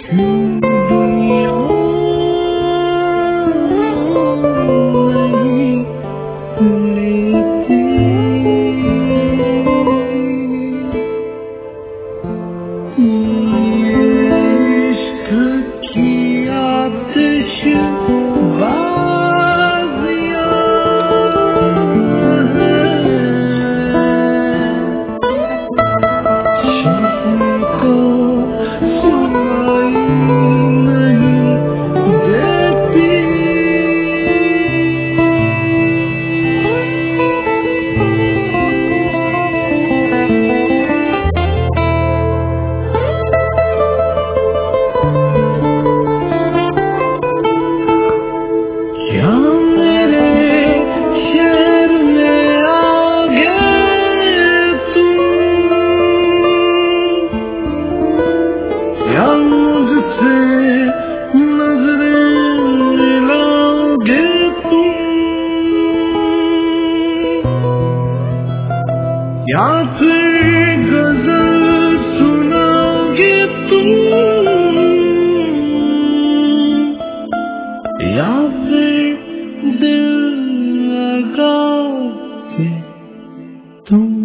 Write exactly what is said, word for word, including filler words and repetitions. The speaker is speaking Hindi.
दुनिया नहीं लेती, ये इश्क की आतिश बाजियां हैं, शम्मे को सुनाई नहीं देती। क्या मेरे शहर में आ गए तुम, या मुझसे नजरें मिलाओगे तुम, या फिर गजल सुनाओगे तुम, या फिर दिल लगाओगे तुम।